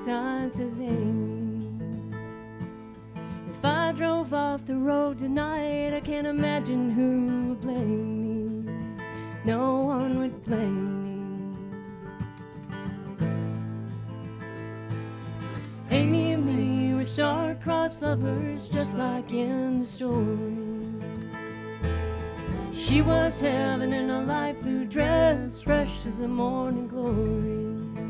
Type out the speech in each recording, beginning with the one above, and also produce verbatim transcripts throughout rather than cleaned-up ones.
sign says Amy. If I drove off the road tonight, I can't imagine who would blame me. No one would blame me. Amy and me were star-crossed lovers, just like in the story. She was heaven in a light blue dress, fresh as the morning glory.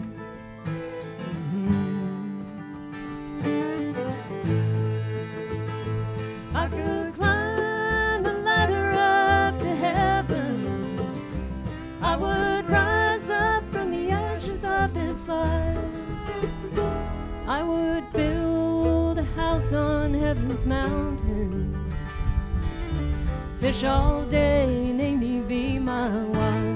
Mm-hmm. I could climb the ladder up to heaven. I would rise up from the ashes of this life. I would build a house on heaven's mountain, fish all day and Amy be my wife.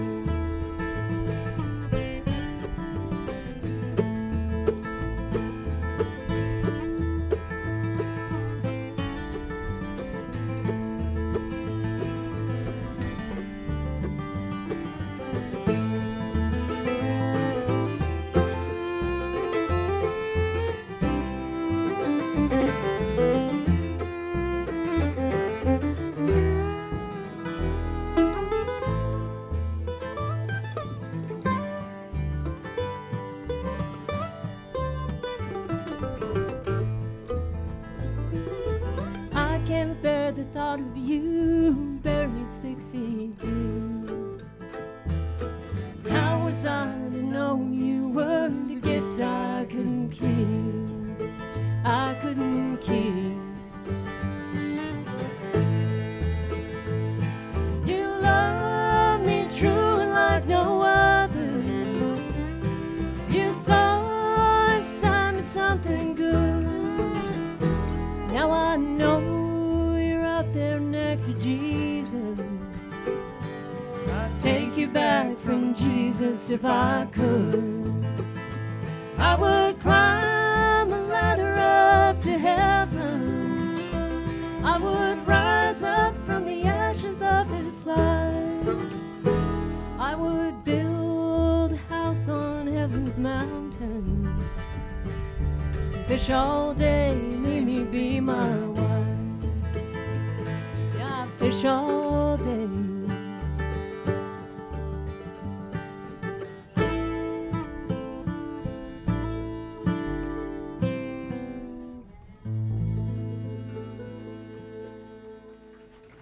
I can't bear the thought of you buried six feet deep. How was I to know you were the gift I couldn't keep? I couldn't keep. You love me true and like no other. You saw inside me something good. Now I know there next to Jesus. I'd take you back from Jesus if I could. I would climb a ladder up to heaven. I would rise up from the ashes of this life. I would build a house on heaven's mountain, fish all day, Amy be my wife. Fish all